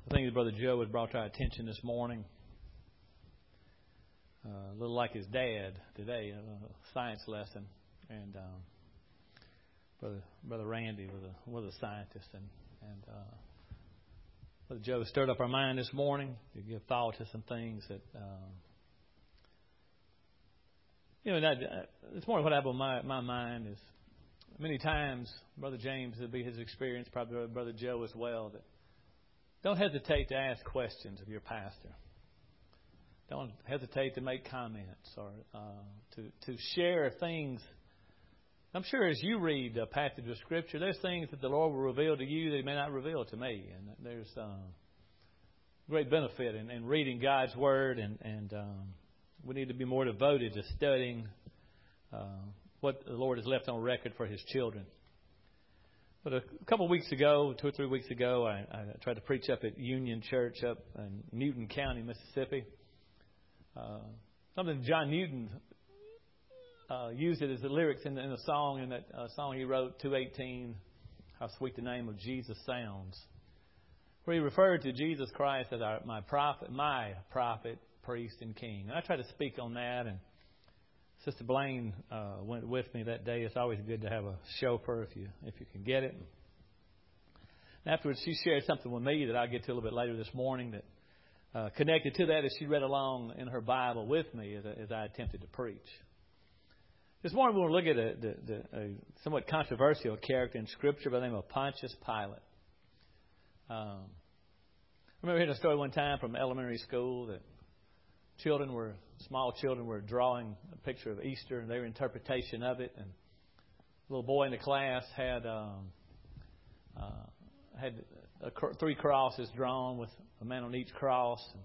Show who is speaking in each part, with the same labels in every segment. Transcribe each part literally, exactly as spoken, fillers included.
Speaker 1: I think that Brother Joe had brought to our attention this morning, uh, a little like his dad today, a science lesson. And um, Brother Brother Randy was a was a scientist, and and uh, Brother Joe stirred up our mind this morning to give thought to some things that uh, you know. That, uh, this morning, what happened in my my mind is many times, Brother James, it'll be his experience, probably Brother Joe as well, that don't hesitate to ask questions of your pastor. Don't hesitate to make comments or uh, to to share things. I'm sure as you read a passage of Scripture, there's things that the Lord will reveal to you that He may not reveal to me. And there's um, great benefit in, in reading God's Word, and, and um, we need to be more devoted to studying uh, what the Lord has left on record for His children. But a couple of weeks ago, two or three weeks ago, I, I tried to preach up at Union Church up in Newton County, Mississippi. Uh, something John Newton uh, used it as the lyrics in the, in the song, in that uh, song he wrote, two eighteen, How Sweet the Name of Jesus Sounds, where he referred to Jesus Christ as our, my prophet, my prophet, priest, and king. And I tried to speak on that, and Sister Blaine uh, went with me that day. It's always good to have a chauffeur if you if you can get it. And afterwards, she shared something with me that I'll get to a little bit later this morning that uh, connected to that as she read along in her Bible with me as, as I attempted to preach. This morning, we want to look at a, the, the, a somewhat controversial character in Scripture by the name of Pontius Pilate. Um, I remember hearing a story one time from elementary school that Children were small children were drawing a picture of Easter and their interpretation of it, and a little boy in the class had um, uh, had a, three crosses drawn with a man on each cross. And,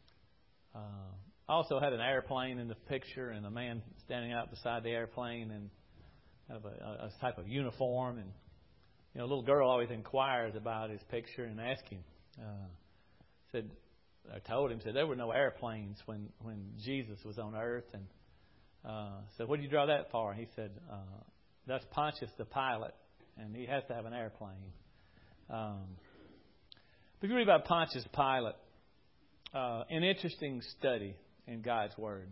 Speaker 1: uh, also had an airplane in the picture and a man standing out beside the airplane in kind of a, a type of uniform. And you know, a little girl always inquires about his picture and asked him, uh, said. I told him, said there were no airplanes when, when Jesus was on earth. And uh, said, what did you draw that for? And he said, uh, that's Pontius the Pilate, and he has to have an airplane. Um, but if you read about Pontius Pilate, uh, an interesting study in God's Word.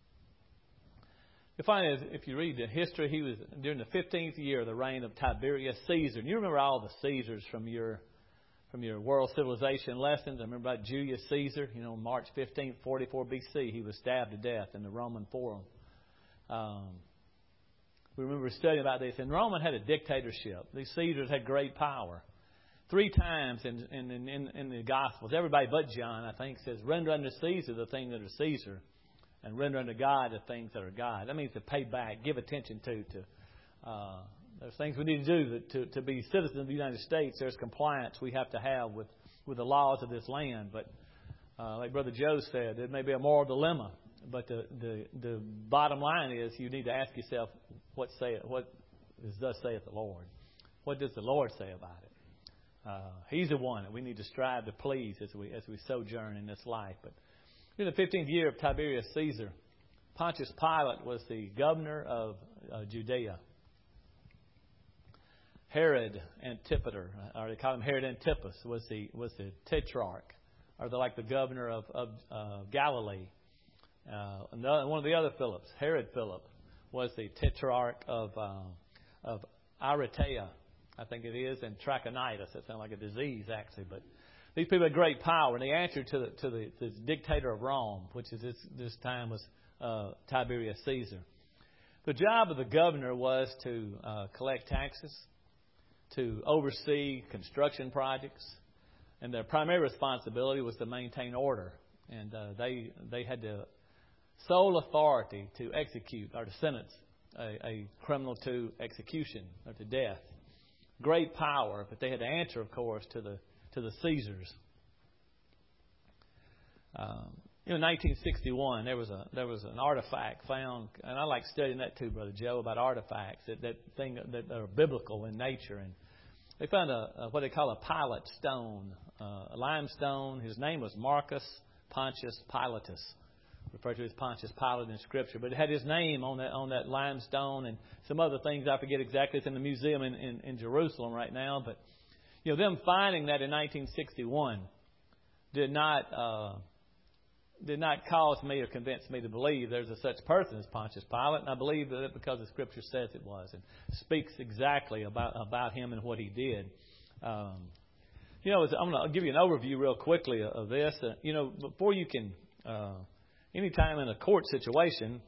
Speaker 1: You'll find that if you read the history, he was during the fifteenth year of the reign of Tiberius Caesar. And you remember all the Caesars from your From your world civilization lessons. I remember about Julius Caesar. You know, March fifteenth, forty-four B C, he was stabbed to death in the Roman Forum. Um, we remember studying about this. And Rome had a dictatorship. These Caesars had great power. Three times in, in, in, in the Gospels, everybody but John, I think, says, render unto Caesar the things that are Caesar, and render unto God the things that are God. That means to pay back, give attention to, to uh, There's things we need to do to, to be citizens of the United States. There's compliance we have to have with, with the laws of this land. But uh, like Brother Joe said, it may be a moral dilemma. But the, the, the bottom line is you need to ask yourself, what say what is thus saith the Lord? What does the Lord say about it? Uh, he's the one that we need to strive to please as we as we sojourn in this life. But in the fifteenth year of Tiberius Caesar, Pontius Pilate was the governor of uh, Judea. Herod Antipater, or they call him Herod Antipas, was the was the tetrarch, or the, like the governor of, of uh, Galilee. Uh, and the, one of the other Philips, Herod Philip, was the tetrarch of uh, of Arimathea, I think it is, and Trachonitis. That sounds like a disease, actually. But these people had great power, and they answered to the to the, the dictator of Rome, which is this this time was uh, Tiberius Caesar. The job of the governor was to uh, collect taxes, to oversee construction projects, and their primary responsibility was to maintain order. And uh, they they had the sole authority to execute or to sentence a, a criminal to execution or to death. Great power, but they had to answer, of course, to the to the Caesars. Um, you know, in nineteen sixty-one, there was a there was an artifact found, and I like studying that too, Brother Joe, about artifacts that that thing that are biblical in nature. And they found a, a what they call a Pilate stone, uh, a limestone. His name was Marcus Pontius Pilatus, referred to as Pontius Pilate in Scripture. But it had his name on that on that limestone and some other things. I forget exactly. It's in the museum in, in, in Jerusalem right now. But you know, them finding that in nineteen sixty-one did not uh, did not cause me or convince me to believe there's a such person as Pontius Pilate. And I believe that because the Scripture says it was and speaks exactly about about him and what he did. Um, you know, I'm going to give you an overview real quickly of this. Uh, you know, before you can, uh, anytime in a court situation,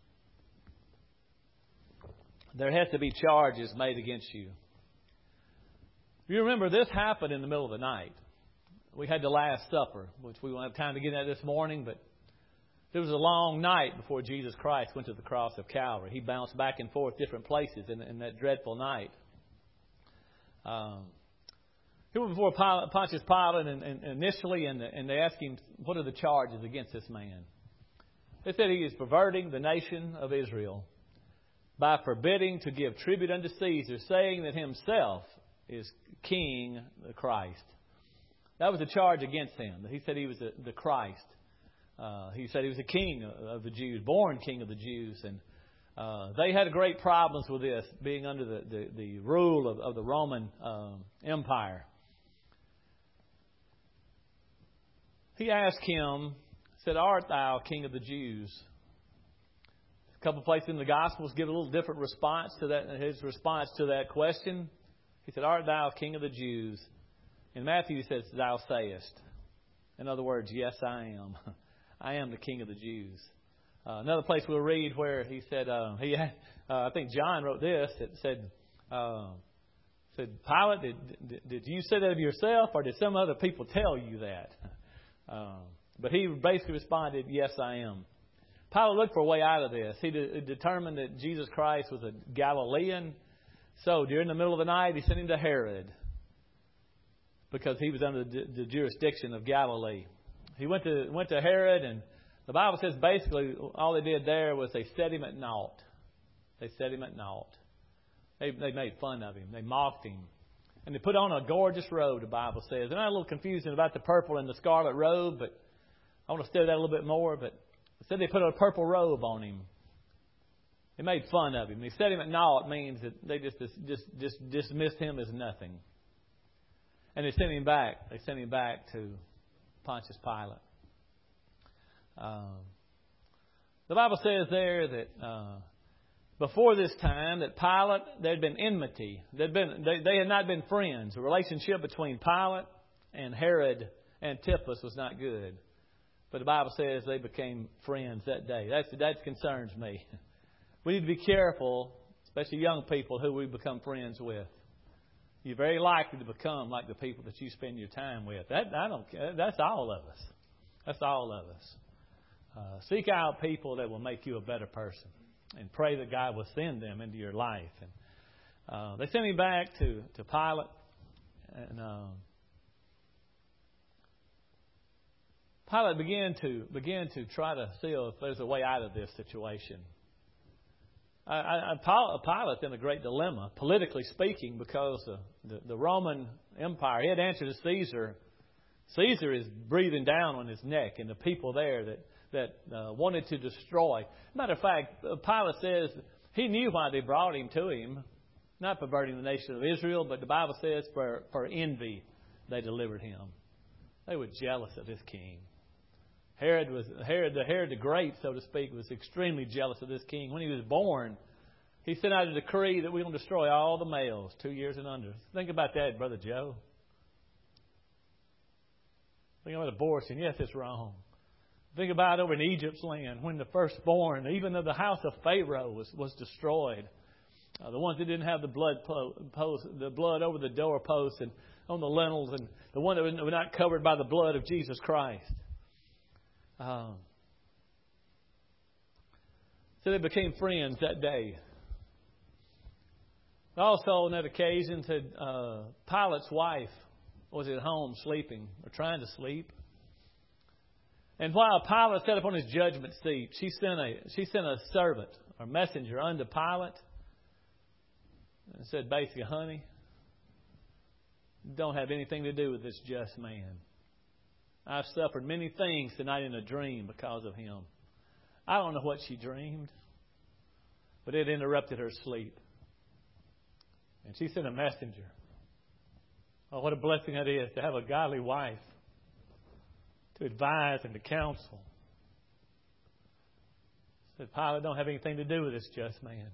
Speaker 1: there has to be charges made against you. You remember this happened in the middle of the night. We had the Last Supper, which we won't have time to get into this morning, but there was a long night before Jesus Christ went to the cross of Calvary. He bounced back and forth different places in, in that dreadful night. Um, he went before Pilate, Pontius Pilate and, and initially, and, and they asked him, what are the charges against this man? They said he is perverting the nation of Israel by forbidding to give tribute unto Caesar, saying that himself is King, the Christ. That was the charge against him. He said he was the, the Christ. Uh, he said he was the King of the Jews, born King of the Jews. And uh, they had great problems with this, being under the, the, the rule of, of the Roman um, Empire. He asked him, said, art thou King of the Jews? A couple of places in the Gospels give a little different response to that. His response to that question, he said, art thou King of the Jews? In Matthew, he says, thou sayest. In other words, yes, I am. I am the King of the Jews. Uh, another place we'll read where he said, uh, he, uh, I think John wrote this. It said, uh, said Pilate, did, did, did you say that of yourself, or did some other people tell you that? Uh, but he basically responded, yes, I am. Pilate looked for a way out of this. He de- determined that Jesus Christ was a Galilean. So during the middle of the night, he sent him to Herod, because he was under the, the jurisdiction of Galilee. He went to went to Herod, and the Bible says basically all they did there was they set him at naught. They set him at naught. They, they made fun of him. They mocked him. And they put on a gorgeous robe, the Bible says. And I'm a little confused about the purple and the scarlet robe, but I want to study that a little bit more. But it said they put a purple robe on him. They made fun of him. They set him at naught means that they just, just, just dismissed him as nothing. And they sent him back. They sent him back to Pontius Pilate. Um, the Bible says there that uh, before this time, that Pilate, there had been enmity. There'd been, they, they had not been friends. The relationship between Pilate and Herod Antipas was not good. But the Bible says they became friends that day. That's, that concerns me. We need to be careful, especially young people, who we become friends with. You're very likely to become like the people that you spend your time with. That I don't. That's all of us. That's all of us. Uh, seek out people that will make you a better person, and pray that God will send them into your life. And uh, they sent me back to to Pilate, and um, Pilate began to began to try to see if there's a way out of this situation. I, I, Pilate's in a great dilemma, politically speaking, because the, the, the Roman Empire, he had answered to Caesar. Caesar is breathing down on his neck, and the people there that, that uh, wanted to destroy. Matter of fact, Pilate says he knew why they brought him to him, not perverting the nation of Israel, but the Bible says for, for envy they delivered him. They were jealous of this king. Herod was Herod the Herod the Great, so to speak, was extremely jealous of this king. When he was born, he sent out a decree that we're going to destroy all the males two years and under. Think about that, Brother Joe. Think about abortion. Yes, it's wrong. Think about over in Egypt's land when the firstborn, even of the house of Pharaoh, was was destroyed. Uh, the ones that didn't have the blood po- post, the blood over the doorposts and on the lintels, and the one that were not covered by the blood of Jesus Christ. Um, so they became friends that day. Also on that occasion, said uh, Pilate's wife was at home sleeping or trying to sleep. And while Pilate sat up on his judgment seat, she sent a she sent a servant or messenger unto Pilate and said basically, honey, don't have anything to do with this just man. I've suffered many things tonight in a dream because of him. I don't know what she dreamed, but it interrupted her sleep. And she sent a messenger. Oh, what a blessing it is to have a godly wife. to advise and to counsel. Said Pilate don't have anything to do with this just man.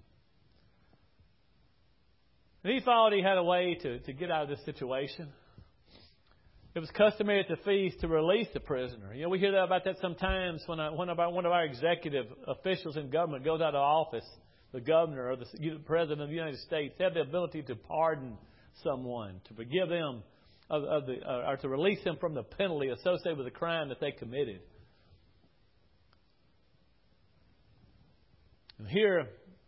Speaker 1: And he thought he had a way to, to get out of this situation. It was customary at the feast to release the prisoner. You know, we hear that about that sometimes when a, one of our one of our executive officials in government goes out of office. The governor or the president of the United States have the ability to pardon someone, to forgive them, of, of the, uh, or to release them from the penalty associated with the crime that they committed. And here,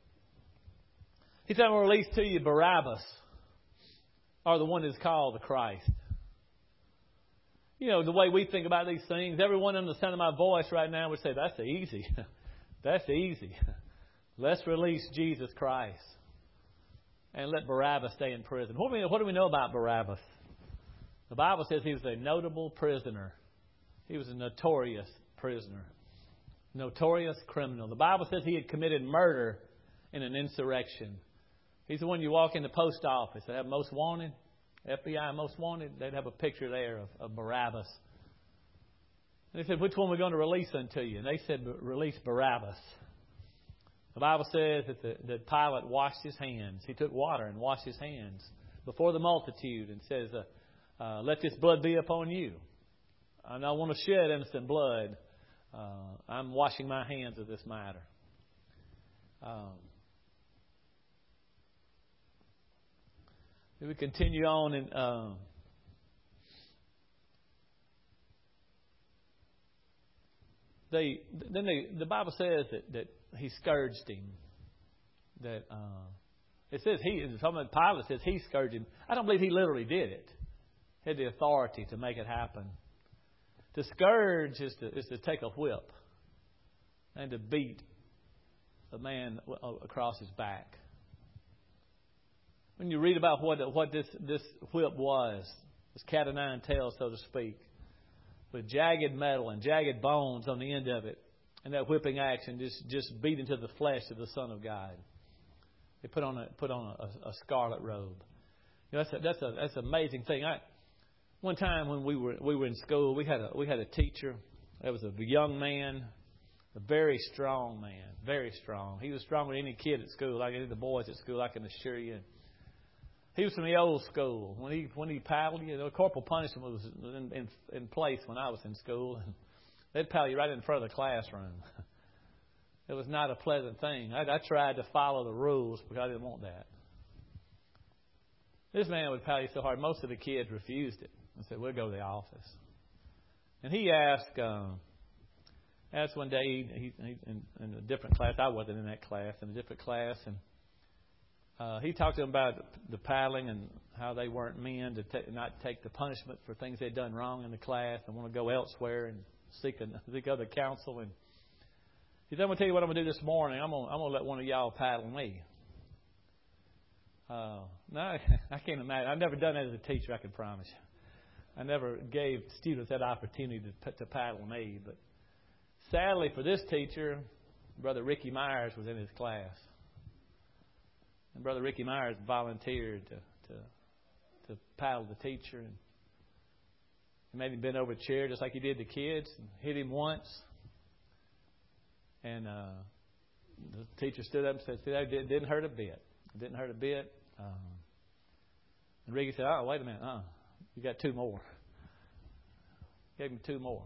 Speaker 1: he said, "I'm going to release to you Barabbas, or the one that's called the Christ." You know, the way we think about these things, everyone under the sound of my voice right now would say, that's easy. That's easy. Let's release Jesus Christ and let Barabbas stay in prison. What do we, what do we know about Barabbas? The Bible says he was a notable prisoner. He was a notorious prisoner. Notorious criminal. The Bible says he had committed murder in an insurrection. He's the one you walk in the post office. They have most wanted. F B I most wanted. They'd have a picture there of, of Barabbas. And they said, which one are we going to release unto you? And they said, release Barabbas. The Bible says that, the, that Pilate washed his hands. He took water and washed his hands before the multitude and says, uh, uh, let this blood be upon you. I don't want to shed innocent blood. Uh, I'm washing my hands of this matter. Um, we continue on and um, they then they, the Bible says that, that he scourged him. That uh, it says he. Some of the Pilate says he scourged him. I don't believe he literally did it. He had the authority to make it happen. To scourge is to is to take a whip and to beat a man across his back. When you read about what what this this whip was, this cat o' nine tails, so to speak, with jagged metal and jagged bones on the end of it, and that whipping action just, just beat into the flesh of the Son of God. They put on a put on a, a scarlet robe. You know, that's a, that's a that's an amazing thing. I, one time when we were we were in school, we had a we had a teacher. There was a young man, a very strong man, very strong. He was stronger than any kid at school, like any of the boys at school, I can assure you. He was from the old school. When he when he paddled, you know, corporal punishment was in, in, in place when I was in school. They'd paddle you right in front of the classroom. It was not a pleasant thing. I, I tried to follow the rules because I didn't want that. This man would paddle you so hard, most of the kids refused it and said, "We'll go to the office." And he asked, um, asked one day he, he, in, in a different class. I wasn't in that class, in a different class, and Uh, he talked to them about the paddling and how they weren't men to t- not take the punishment for things they'd done wrong in the class and want to go elsewhere and seek, a, seek other counsel. And he said, "I'm going to tell you what I'm going to do this morning. I'm going, I'm going to let one of y'all paddle me." Uh, no, I can't imagine. I've never done that as a teacher, I can promise you. I never gave students that opportunity to, to paddle me. But sadly for this teacher, Brother Ricky Myers was in his class. And Brother Ricky Myers volunteered to, to to paddle the teacher, and he made him bend over a chair just like he did the kids, and hit him once. And uh, the teacher stood up and said, "See, that didn't hurt a bit. It didn't hurt a bit." Um, and Ricky said, "Oh, wait a minute. Uh, you got two more." Gave him two more.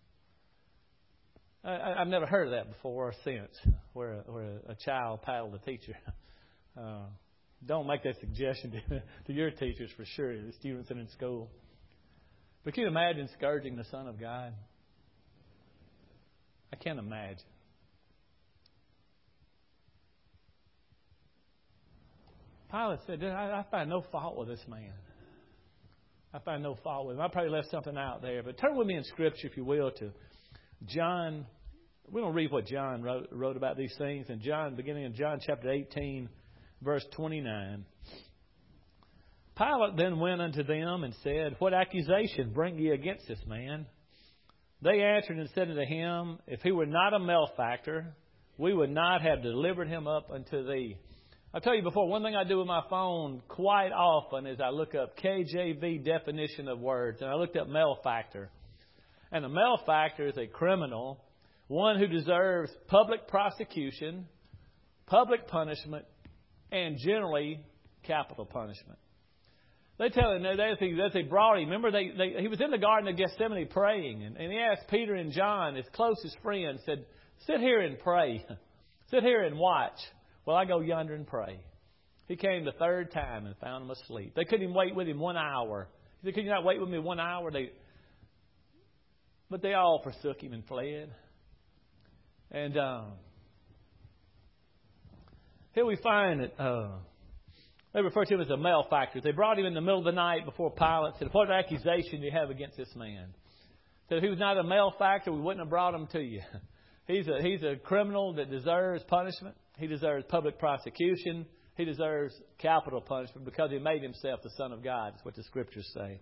Speaker 1: I, I've never heard of that before or since, where a, where a, a child paddled a teacher. Uh, don't make that suggestion to, to your teachers for sure, the students in school. But can you imagine scourging the Son of God? I can't imagine. Pilate said, I, I find no fault with this man. I find no fault with him. I probably left something out there. But turn with me in Scripture, if you will, to John. We're going to read what John wrote, wrote about these things. In John, beginning in John chapter eighteen, verse twenty-nine. Pilate then went unto them and said, "What accusation bring ye against this man?" They answered and said unto him, "If he were not a malefactor, we would not have delivered him up unto thee." I'll tell you before, one thing I do with my phone quite often is I look up K J V definition of words. And I looked up malefactor. And a malefactor is a criminal, one who deserves public prosecution, public punishment, and generally capital punishment. They tell him that they brought him. Remember, they, they, he was in the Garden of Gethsemane praying, and, and he asked Peter and John, his closest friends, said, "Sit here and pray. Sit here and watch while I go yonder and pray." He came the third time and found them asleep. They couldn't even wait with him one hour. He said, "Could you not wait with me one hour?" They, but they all forsook him and fled. And um, here we find that uh, they refer to him as a malefactor. They brought him in the middle of the night before Pilate. Said, "What accusation do you have against this man?" Said, "If he was not a malefactor, we wouldn't have brought him to you. He's a he's a criminal that deserves punishment. He deserves public prosecution. He deserves capital punishment because he made himself the Son of God." That's what the Scriptures say.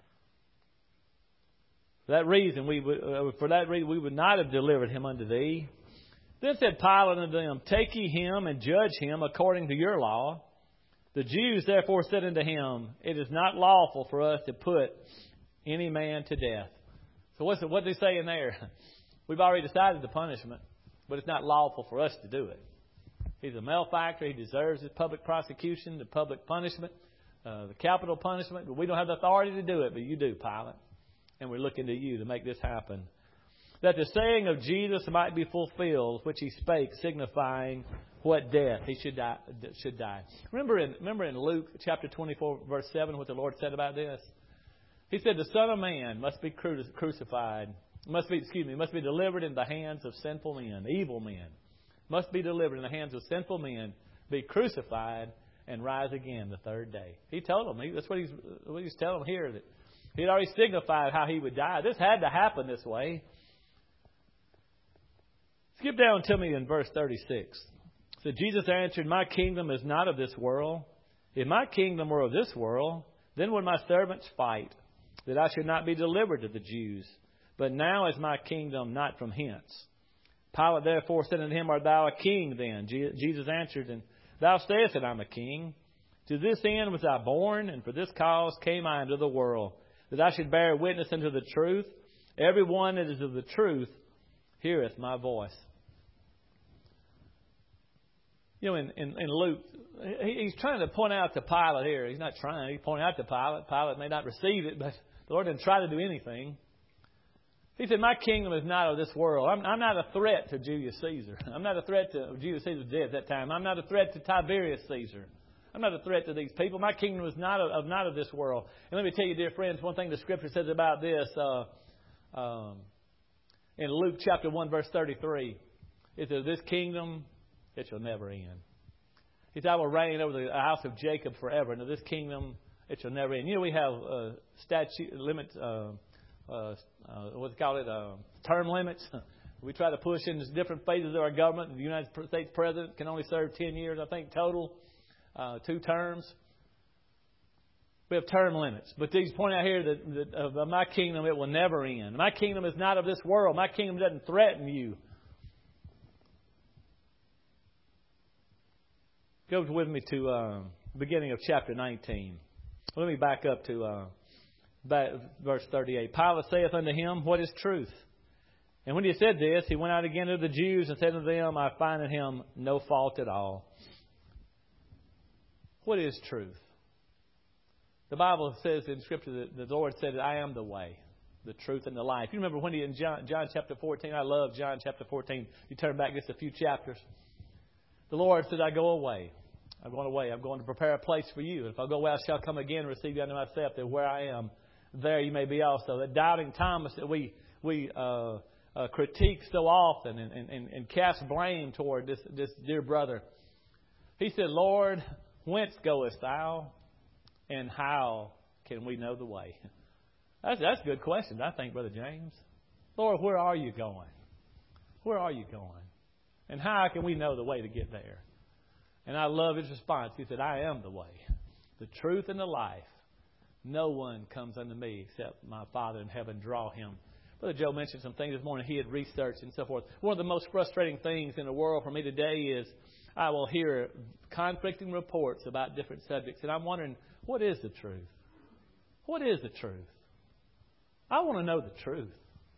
Speaker 1: For that reason, we would, uh, for that reason, we would not have delivered him unto thee. Then said Pilate unto them, "Take ye him and judge him according to your law." The Jews therefore said unto him, "It is not lawful for us to put any man to death." So what's the, what they say in there? We've already decided the punishment, but it's not lawful for us to do it. He's a malefactor. He deserves his public prosecution, the public punishment, uh, the capital punishment. But we don't have the authority to do it, but you do, Pilate. And we're looking to you to make this happen. That the saying of Jesus might be fulfilled, which he spake, signifying what death he should die. Should die. Remember in remember in Luke chapter twenty-four, verse seven, what the Lord said about this? He said, "The Son of Man must be crucified, must be excuse me, must be delivered in the hands of sinful men, evil men." Must be delivered in the hands of sinful men, be crucified, and rise again the third day. He told them. He, that's what he's, what he's telling them here. That he had already signified how he would die. This had to happen this way. Skip down to me in verse thirty-six. So Jesus answered, "My kingdom is not of this world. If my kingdom were of this world, then would my servants fight, that I should not be delivered to the Jews. But now is my kingdom not from hence." Pilate therefore said unto him, "Art thou a king then?" Jesus answered, "And thou sayest that I am a king. To this end was I born, and for this cause came I into the world, that I should bear witness unto the truth. Every one that is of the truth heareth my voice." You know, in, in, in Luke, he, he's trying to point out to Pilate here. He's not trying. He's pointing out to Pilate. Pilate may not receive it, but the Lord didn't try to do anything. He said, "My kingdom is not of this world." I'm, I'm not a threat to Julius Caesar. I'm not a threat to Julius Caesar's dead at that time. I'm not a threat to Tiberius Caesar. I'm not a threat to these people. My kingdom is not of, of not of this world. And let me tell you, dear friends, one thing the Scripture says about this uh, um, in Luke chapter one, verse thirty-three, is that this kingdom, it shall never end. He said, "I will reign over the house of Jacob forever." And this kingdom, it shall never end. You know, we have uh, statute limits. Uh, Uh, uh, what's it called it? Uh, term limits. We try to push in different phases of our government. The United States President can only serve ten years, I think, total, uh, two terms. We have term limits. But he's pointing out here that, that of my kingdom, it will never end. My kingdom is not of this world. My kingdom doesn't threaten you. Go with me to uh, the beginning of chapter nineteen. Well, let me back up to... Uh, Verse thirty-eight. Pilate saith unto him, "What is truth?" And when he said this, he went out again to the Jews and said unto them, "I find in him no fault at all." What is truth? The Bible says in Scripture that the Lord said, "I am the way, the truth, and the life." You remember when he in John, John chapter fourteen, I love John chapter fourteen. You turn back just a few chapters. The Lord said, "I go away. I'm going away. I'm going to prepare a place for you. If I go away, I shall come again and receive you unto myself, that where I am, there you may be also." That doubting Thomas that we we uh, uh, critique so often and, and, and cast blame toward this, this dear brother. He said, "Lord, whence goest thou, and how can we know the way?" That's, that's a good question, I think, Brother James. Lord, where are you going? Where are you going? And how can we know the way to get there? And I love his response. He said, "I am the way, the truth, and the life. No one comes unto me except my Father in heaven draw him." Brother Joe mentioned some things this morning he had researched and so forth. One of the most frustrating things in the world for me today is I will hear conflicting reports about different subjects. And I'm wondering, what is the truth? What is the truth? I want to know the truth.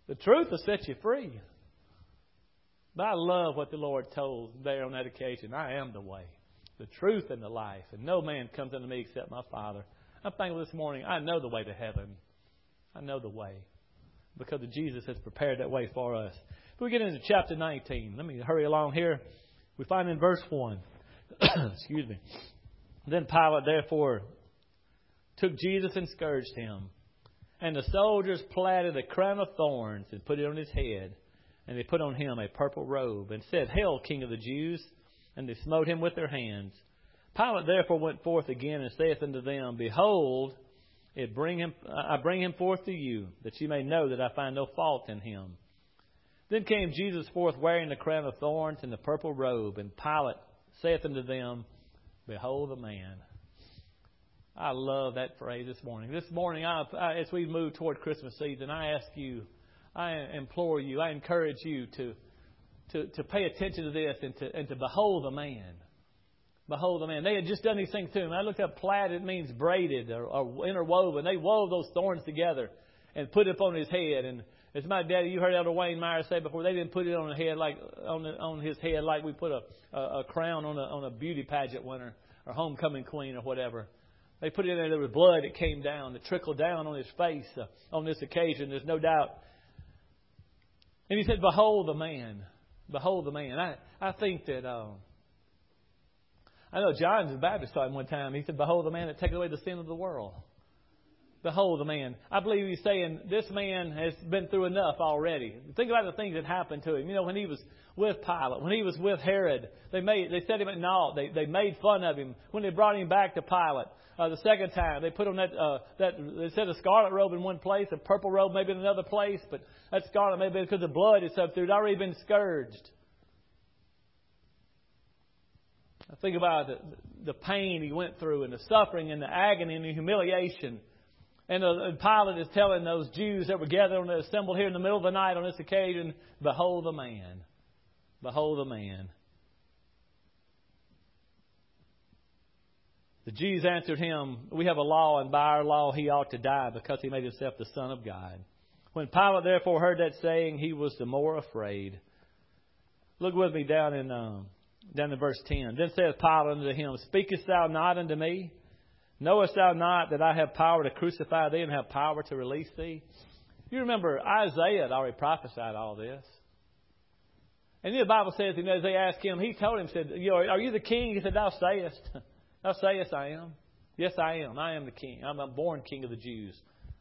Speaker 1: The truth will set you free. But I love what the Lord told there on that occasion. I am the way, the truth, and the life. And no man comes unto me except my Father. I'm thankful this morning, I know the way to heaven. I know the way. Because Jesus has prepared that way for us. If we get into chapter nineteen, let me hurry along here. We find in verse one. Excuse me. Then Pilate therefore took Jesus and scourged him. And the soldiers platted a crown of thorns and put it on his head. And they put on him a purple robe and said, Hail, King of the Jews! And they smote him with their hands. Pilate therefore went forth again and saith unto them, Behold, it bring him, I bring him forth to you, that you may know that I find no fault in him. Then came Jesus forth wearing the crown of thorns and the purple robe. And Pilate saith unto them, Behold the man. I love that phrase this morning. This morning, I, I, as we move toward Christmas season, I ask you, I implore you, I encourage you to to, to pay attention to this and to, and to behold the man. Behold the man. They had just done these things to him. I looked up plaited, it means braided or, or interwoven. They wove those thorns together and put it upon his head. And as my daddy, you heard Elder Wayne Meyer say before, they didn't put it on the head like on the, on his head like we put a, a, a crown on a on a beauty pageant winner or homecoming queen or whatever. They put it in there. There was blood that came down, that trickled down on his face uh, on this occasion. There's no doubt. And he said, "Behold the man, behold the man." I I think that uh, I know John the Baptist taught him one time. He said, "Behold the man that taketh away the sin of the world." Behold the man. I believe he's saying this man has been through enough already. Think about the things that happened to him. You know, when he was with Pilate, when he was with Herod, they made they set him at naught. They they made fun of him. When they brought him back to Pilate uh, the second time, they put on that uh, that they said a scarlet robe in one place, a purple robe maybe in another place, but that scarlet maybe because the blood is up there. He'd already been scourged. I think about the, the pain he went through and the suffering and the agony and the humiliation. And Pilate is telling those Jews that were gathered, assembled here in the middle of the night on this occasion, behold the man. Behold the man. The Jews answered him, we have a law, and by our law he ought to die, because he made himself the Son of God. When Pilate therefore heard that saying, he was the more afraid. Look with me down in um, down in verse ten. Then saith Pilate unto him, Speakest thou not unto me? Knowest thou not that I have power to crucify thee and have power to release thee? You remember Isaiah had already prophesied all this. And the Bible says, you know, as they asked him, he told him, said, you know, are you the king? He said, Thou sayest. Thou sayest I am. Yes, I am. I am the king. I'm a born king of the Jews.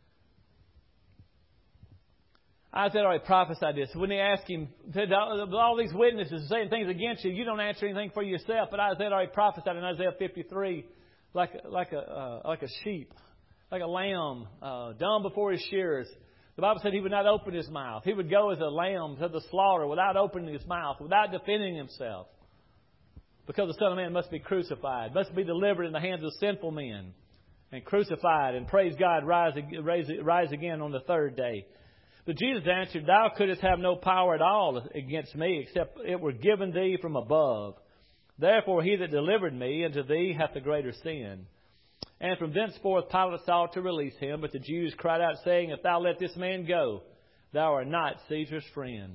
Speaker 1: Isaiah already prophesied this. When they asked him, said, all these witnesses saying things against you, you don't answer anything for yourself. But Isaiah already prophesied in Isaiah fifty-three. Like like a uh, like a sheep, like a lamb, uh, dumb before his shearers. The Bible said he would not open his mouth. He would go as a lamb to the slaughter without opening his mouth, without defending himself. Because the Son of Man must be crucified, must be delivered in the hands of sinful men, and crucified, and praise God, rise, rise, rise again on the third day. But Jesus answered, Thou couldst have no power at all against me, except it were given thee from above. Therefore he that delivered me unto thee hath the greater sin. And from thenceforth Pilate sought to release him, but the Jews cried out, saying, If thou let this man go, thou art not Caesar's friend.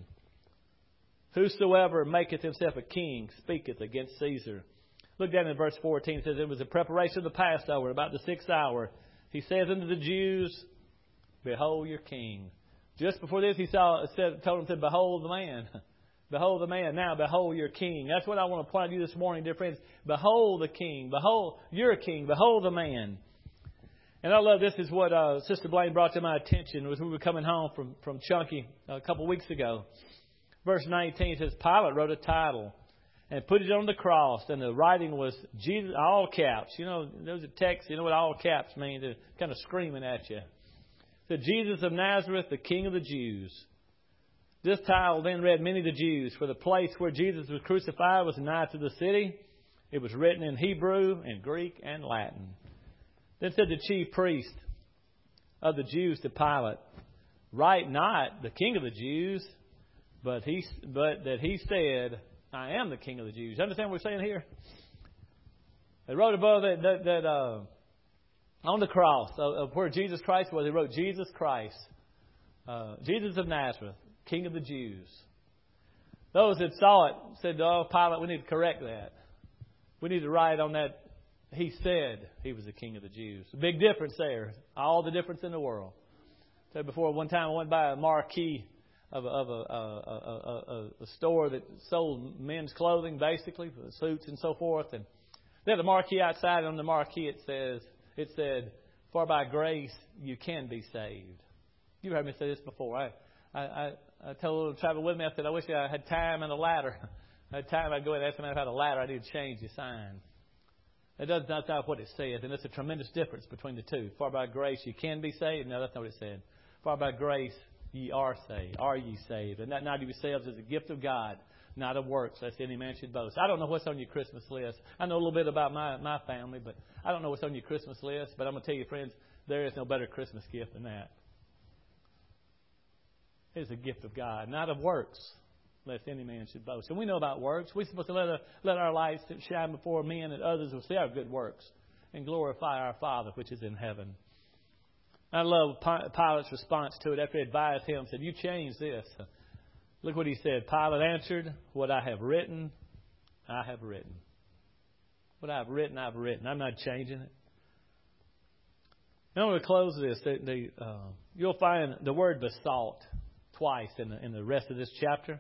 Speaker 1: Whosoever maketh himself a king speaketh against Caesar. Look down in verse fourteen. It says, It was the preparation of the Passover, about the sixth hour. He saith unto the Jews, Behold your king. Just before this he saw, said, told them, said, Behold the man. Behold the man. Now behold your king. That's what I want to point out to you this morning, dear friends. Behold the king. Behold your king. Behold the man. And I love this is what uh, Sister Blaine brought to my attention as we were coming home from, from Chunky a couple of weeks ago. Verse nineteen says, Pilate wrote a title and put it on the cross. And the writing was Jesus, all caps. You know, those are texts. You know what all caps mean? They're kind of screaming at you. It said, Jesus of Nazareth, the King of the Jews. This title then read many of the Jews, for the place where Jesus was crucified was nigh to the city. It was written in Hebrew and Greek and Latin. Then said the chief priest of the Jews to Pilate, Write not the King of the Jews, but he but that he said, I am the King of the Jews. You understand what we're saying here? They wrote above that, that, that uh, on the cross of, of where Jesus Christ was, they wrote Jesus Christ, Uh, Jesus of Nazareth, King of the Jews. Those that saw it said, oh, Pilate, we need to correct that. We need to write on that. He said he was the King of the Jews. A big difference there. All the difference in the world. I said before, one time I went by a marquee of a, of a, a, a, a, a store that sold men's clothing, basically, suits and so forth. And they had a marquee outside, and on the marquee it says, it said, "For by grace you can be saved." You've heard me say this before. I, I, I, I told them to travel with me. I said, I wish I had time and a ladder. I had time, I'd go and ask them if I had a ladder. I need to change the sign. It does not know what it says, and there's a tremendous difference between the two. For by grace you can be saved. No, that's not what it said. For by grace ye are saved. Are ye saved? And that not of yourselves is a gift of God, not of works, lest any man should boast. I don't know what's on your Christmas list. I know a little bit about my, my family, but I don't know what's on your Christmas list. But I'm going to tell you, friends, there is no better Christmas gift than that. It is a gift of God, not of works, lest any man should boast. And we know about works. We're supposed to let our, let our lights shine before men, and others will see our good works and glorify our Father which is in heaven. I love Pilate's response to it after he advised him, said, you change this. Look what he said. Pilate answered, what I have written, I have written. What I have written, I've written. I'm not changing it. Now I'm going to close this. The, the, uh, you'll find the word besought twice in the, in the rest of this chapter.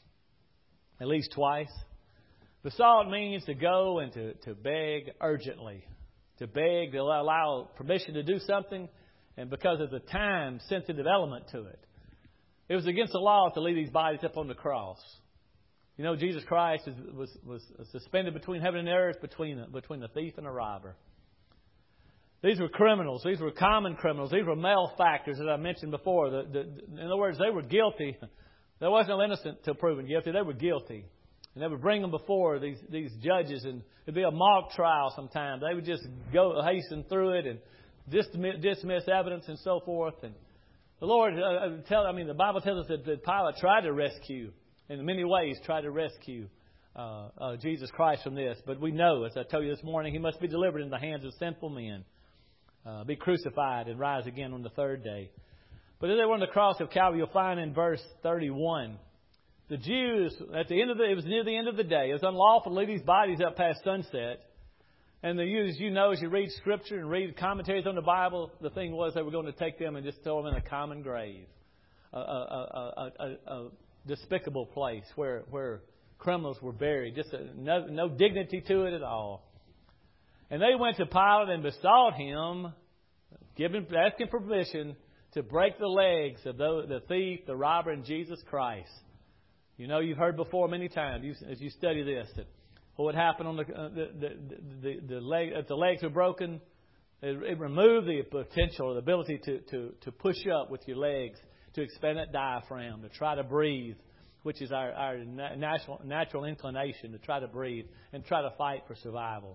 Speaker 1: At least twice. Besought means to go and to, to beg urgently. To beg, to allow permission to do something. And because of the time-sensitive element to it. It was against the law to leave these bodies up on the cross. You know, Jesus Christ was, was, was suspended between heaven and earth, between, between the thief and the robber. These were criminals. These were common criminals. These were malefactors, as I mentioned before. The, the, in other words, they were guilty. There was no innocent until proven guilty. They were guilty. And they would bring them before these, these judges, and it'd be a mock trial sometimes. They would just go hasten through it and dismiss, dismiss evidence and so forth. And the Lord, uh, tell, I mean, the Bible tells us that, that Pilate tried to rescue, in many ways, tried to rescue uh, uh, Jesus Christ from this. But we know, as I told you this morning, he must be delivered in the hands of sinful men. Uh, be crucified and rise again on the third day. But as they were on the cross of Calvary, you'll find in verse thirty-one, the Jews, at the end of the, it was near the end of the day. It was unlawful to leave these bodies up past sunset. And the, as you know, as you read Scripture and read commentaries on the Bible, the thing was they were going to take them and just throw them in a common grave. A, a, a, a, a despicable place where, where criminals were buried. Just a, no, no dignity to it at all. And they went to Pilate and besought him, giving, asking permission to break the legs of the, the thief, the robber, and Jesus Christ. You know, you've heard before many times you, as you study this that what would happen on the uh, the the, the, the leg if the legs are broken, it, it removed the potential, or the ability to, to, to push up with your legs, to expand that diaphragm, to try to breathe, which is our, our natural natural inclination to try to breathe and try to fight for survival.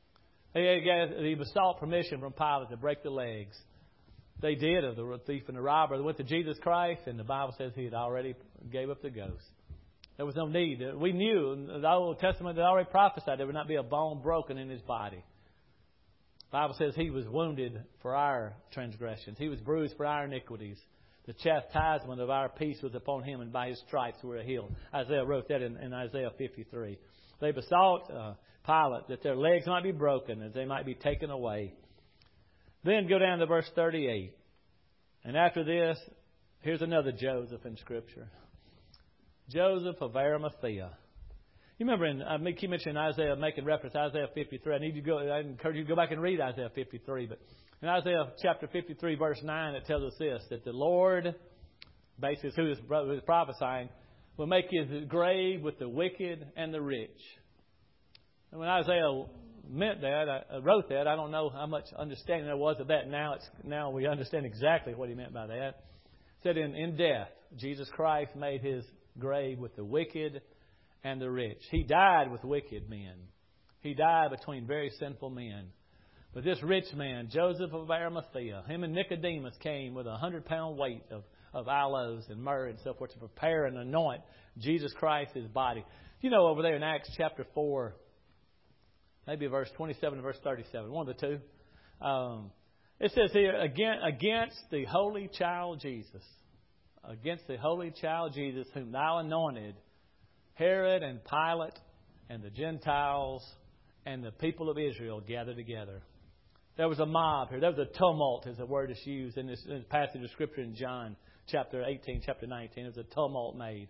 Speaker 1: He besought permission from Pilate to break the legs. They did of the thief and the robber. They went to Jesus Christ, and the Bible says he had already gave up the ghost. There was no need. We knew, the Old Testament had already prophesied there would not be a bone broken in his body. The Bible says he was wounded for our transgressions. He was bruised for our iniquities. The chastisement of our peace was upon him, and by his stripes we were healed. Isaiah wrote that in, in Isaiah fifty-three. They besought uh, Pilate that their legs might be broken, that they might be taken away. Then go down to verse thirty-eight. And after this, here's another Joseph in Scripture. Joseph of Arimathea. You remember, in, I keep mentioning Isaiah, making reference to Isaiah fifty-three. I need you to go. I encourage you to go back and read Isaiah fifty-three. But in Isaiah chapter fifty-three, verse nine, it tells us this: that the Lord, basically who is, who is prophesying, will make his grave with the wicked and the rich. And when Isaiah meant that, I wrote that, I don't know how much understanding there was of that. Now it's now we understand exactly what he meant by that. It said in, in death, Jesus Christ made his grave with the wicked and the rich. He died with wicked men. He died between very sinful men. But this rich man, Joseph of Arimathea, him and Nicodemus came with a hundred pound weight of, of aloes and myrrh and so forth to prepare and anoint Jesus Christ, his body. You know, over there in Acts chapter four, maybe verse twenty-seven and verse thirty-seven, one of the two. Um, it says here, against the holy child Jesus. against the holy child Jesus, whom thou anointed, Herod and Pilate and the Gentiles and the people of Israel gathered together. There was a mob here. There was a tumult, as the word is used in this, in this passage of Scripture in John chapter eighteen, chapter nineteen. There was a tumult made.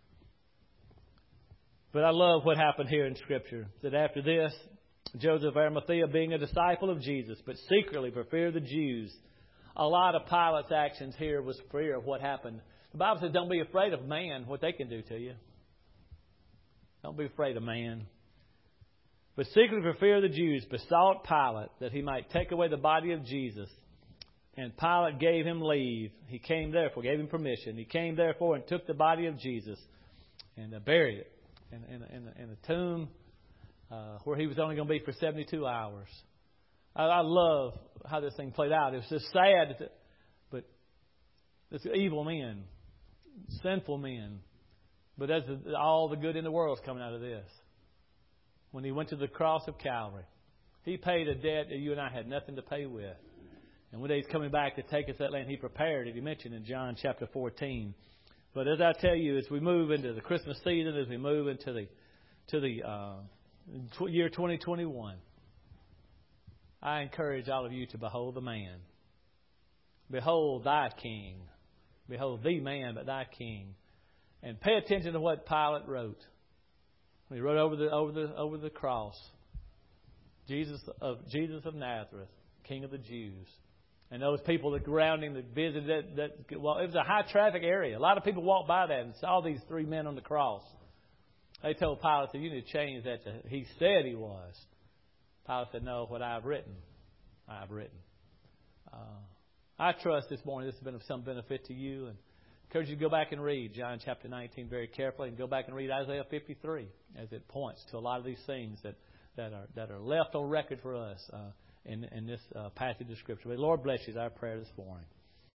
Speaker 1: But I love what happened here in Scripture. That after this, Joseph of Arimathea, being a disciple of Jesus, but secretly for fear of the Jews. A lot of Pilate's actions here was fear of what happened. The Bible says, don't be afraid of man, what they can do to you. Don't be afraid of man. But secretly for fear of the Jews, besought Pilate that he might take away the body of Jesus. And Pilate gave him leave. He came therefore, gave him permission. He came therefore and took the body of Jesus and uh, buried it in, in, in, in a tomb uh, where he was only going to be for seventy-two hours. I, I love how this thing played out. It was just sad, that, but it's evil men, sinful men. But that's all the good in the world is coming out of this. When he went to the cross of Calvary, he paid a debt that you and I had nothing to pay with. And when he's coming back to take us that land, he prepared it. He mentioned in John chapter fourteen. But as I tell you, as we move into the Christmas season, as we move into the to the uh, year twenty twenty-one, I encourage all of you to behold the man. Behold thy King. Behold the man, but thy King. And pay attention to what Pilate wrote. He wrote over the over the over the cross, Jesus of Jesus of Nazareth, King of the Jews. And those people that around him that visited that, that well, it was a high traffic area. A lot of people walked by that and saw these three men on the cross. They told Pilate that you need to change that to he said he was. Pilate said, no, what I've written, I've written. Uh, I trust this morning this has been of some benefit to you, and encourage you to go back and read John chapter nineteen very carefully, and go back and read Isaiah fifty-three as it points to a lot of these things that, that are that are left on record for us uh, in in this uh, passage of Scripture. But Lord bless you is our prayer this morning.